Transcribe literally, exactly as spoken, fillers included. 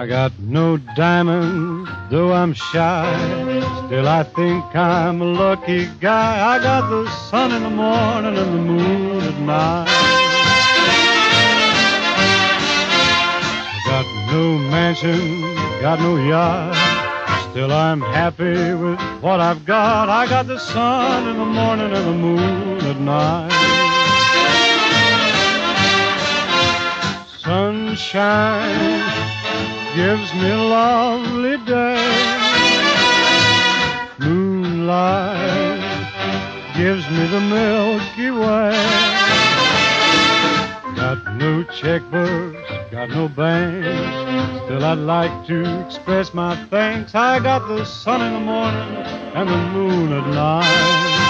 got no diamond, though I'm shy. Still I think I'm a lucky guy. I got the sun in the morning and the moon at night. I got no mansion, got no yacht. Still I'm happy with what I've got. I got the sun in the morning and the moon at night. Sunshine gives me a lovely day. Moonlight gives me the Milky Way. Got no checkbooks, got no banks. Still I'd like to express my thanks. I got the sun in the morning and the moon at night.